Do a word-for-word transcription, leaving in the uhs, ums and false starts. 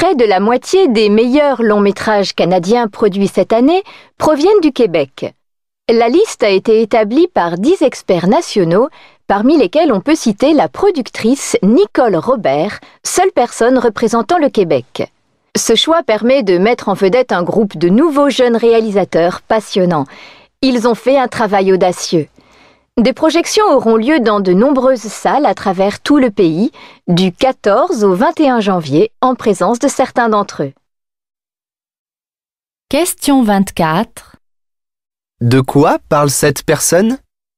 Près de la moitié des meilleurs longs métrages canadiens produits cette année proviennent du Québec. La liste a été établie par dix experts nationaux, parmi lesquels on peut citer la productrice Nicole Robert, seule personne représentant le Québec. Ce choix permet de mettre en vedette un groupe de nouveaux jeunes réalisateurs passionnants. Ils ont fait un travail audacieux. Des projections auront lieu dans de nombreuses salles à travers tout le pays, du quatorze au vingt et un janvier, en présence de certains d'entre eux. Question vingt-quatre. De quoi parle cette personne ?